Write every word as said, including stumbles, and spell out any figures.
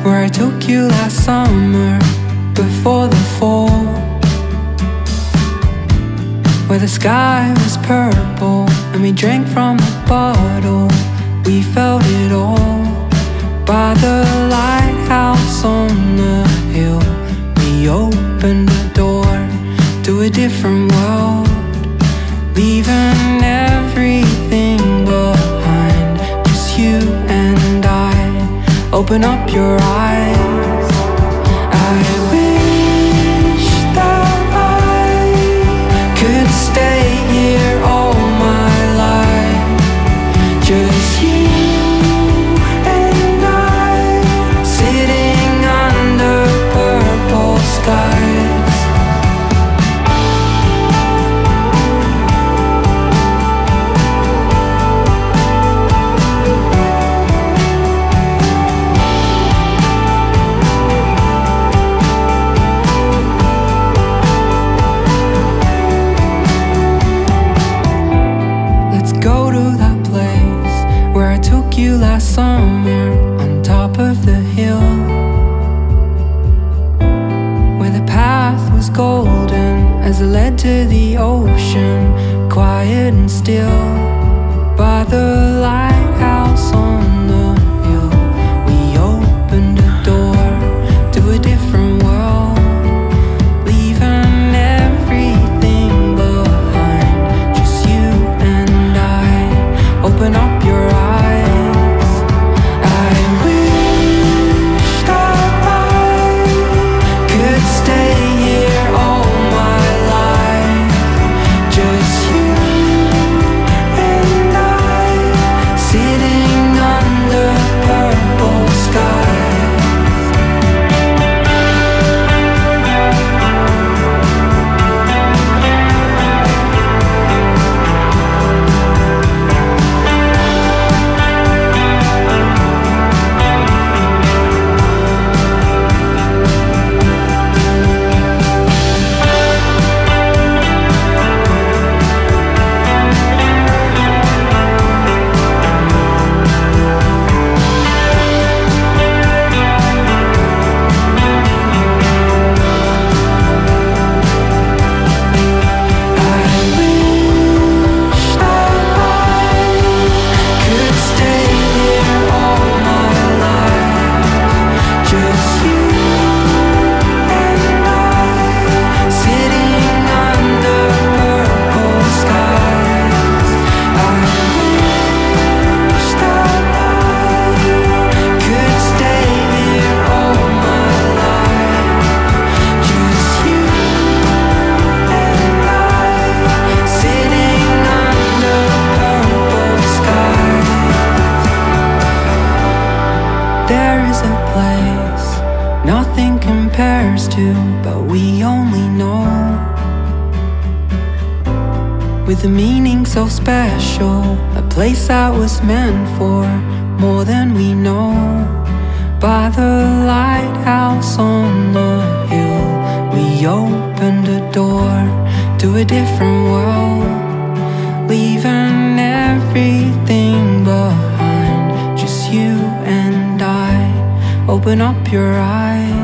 where I took you last summer before the fall, where the sky was purple and we drank from the bottle. We felt it all by the lighthouse on the hill. We opened the door to a different world, leaving everything behind. Just you and I. Open up your eyes. I wish that I could stay here all my life. Just you and I, sitting under purple skies. You last summer on top of the hill, where the path was golden as it led to the ocean, quiet and still by the lighthouse on the hill. We opened a door to a different world, leaving everything behind. Just you and I. Open up your eyes. Nothing compares to, but we only know, with a meaning so special, a place that was meant for more than we know. By the lighthouse on the hill, we opened a door to a different world, leaving everything behind. Just you and I. Open up your eyes.